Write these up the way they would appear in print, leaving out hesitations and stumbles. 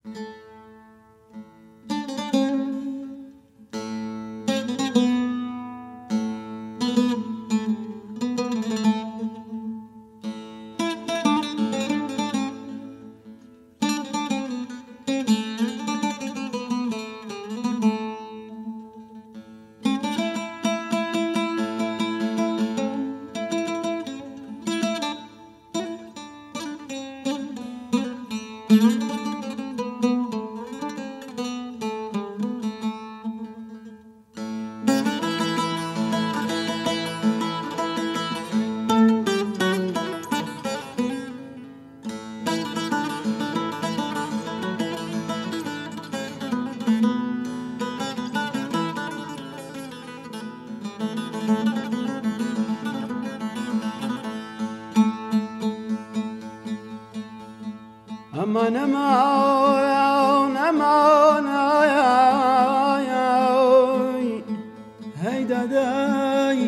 Aman aman aman ay ay ay hey daday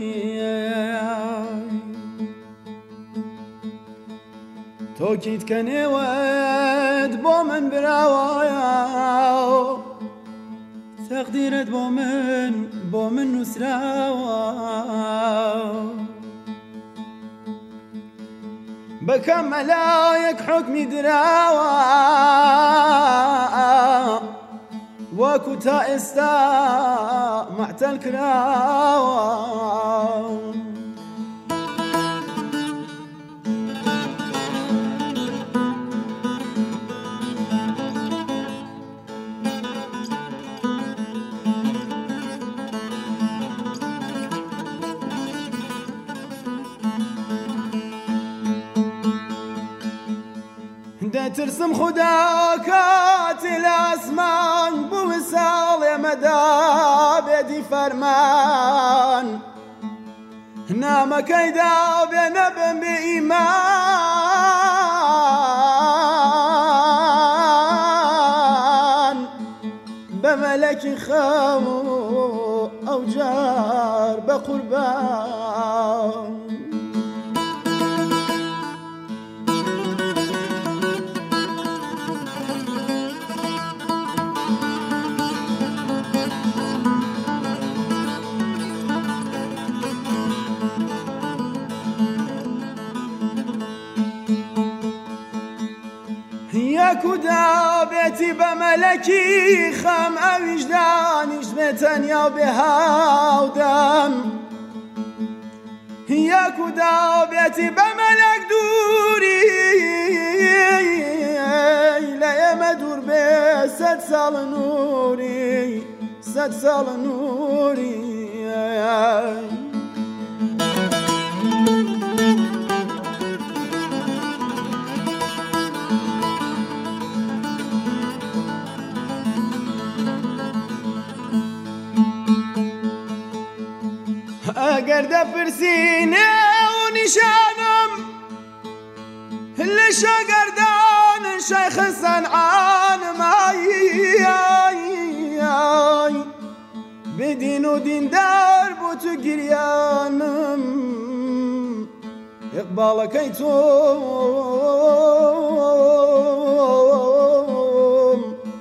تو کیت کنی ود با من براوا تقدیرت با من نسراوا بكم ملايك حكمي دراوا وكو تائستا معت الكراوا ترسم خداكات الاسمان بوصال يا مدابدي فرمان نام كيدا بنبن بإيمان بملك خامو أو جار بقربان ياكو دابتي بملكي خم او وجدانيش بتنيا بهاودم ياكو دابتي بملك دوري لا يا مدور بست سال نوري ست سال نوري اگر دپرسینه و نشانم لشاگردان شیخ صنعانم آی بدین و دیندار بو تو گریانم اقبالکی توم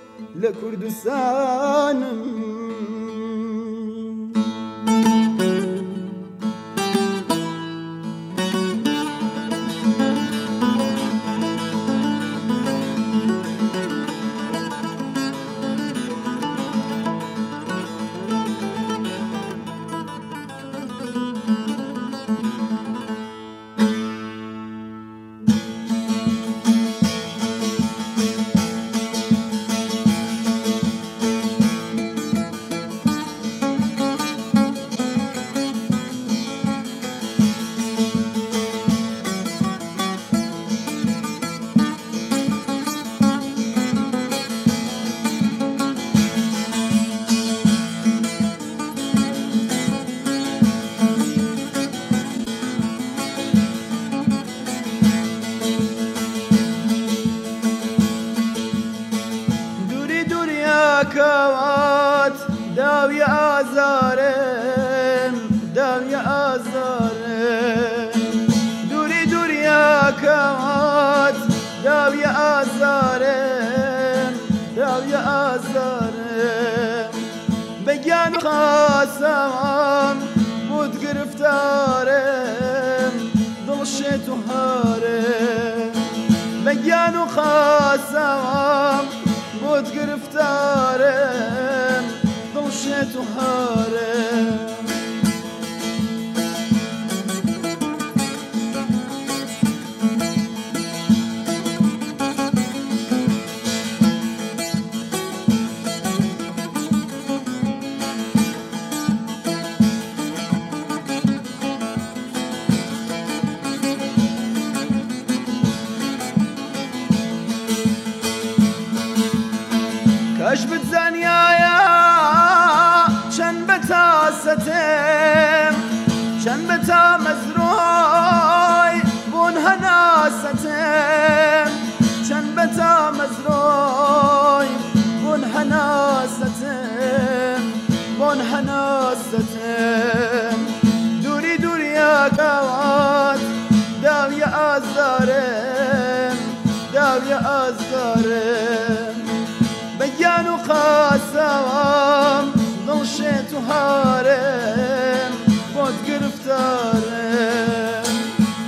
لکردستانم كوات داوي آزارم داوي آزارم دوري يا كوات داوي آزارم داوی آزارم بگیان خواستم بود گرفتارم دلشت و هارم بگیان خواستم بود گرفتارم دلشت و هارم کاش بتزانیایە چەند بە تاسەتێم چەند بە تا مەزرۆی بۆن هەناسەتێم چەند بە تا مەزرۆی بۆن هەناسەتێم بۆن هەناسەتێم دووری دووریەکەوات داویە ئازارێم داویە ئازارێم بگیان و خواستم دڵشێت و هارم بۆت گرفتارم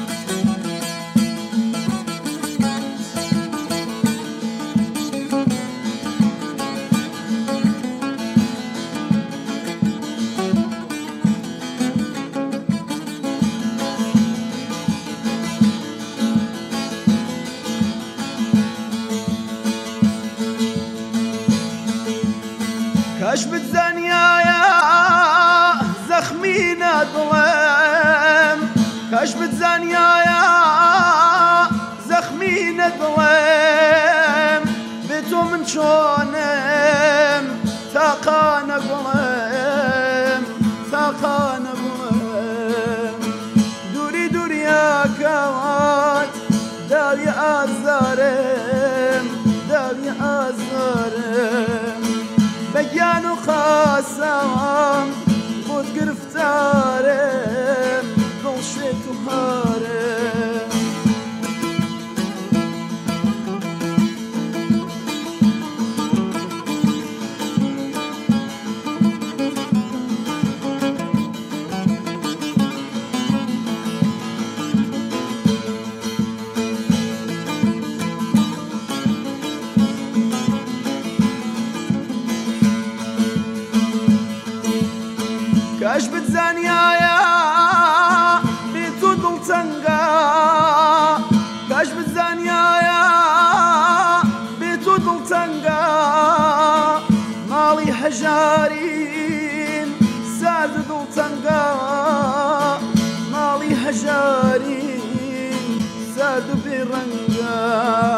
کاش بتزانیایە زەخمی نەدڵێم کاش بتزانیایە زەخمی نەدڵێم بێ تۆ من چۆنم تاقا نەگوڵێم تاقا نەگوڵێم دووری دووریەکەوات داوی ئازارم داوی ئازارم بگیان و خواستم بود گرفتارم دڵشێت و هارم کاش بتزانیایە بێ تۆ دڵتەنگە کاش بتزانیایە بێ تۆ دڵتەنگە ماڵی هەژارین سارد و دڵتەنگە ماڵی هەژارین سارد و بێڕەنگە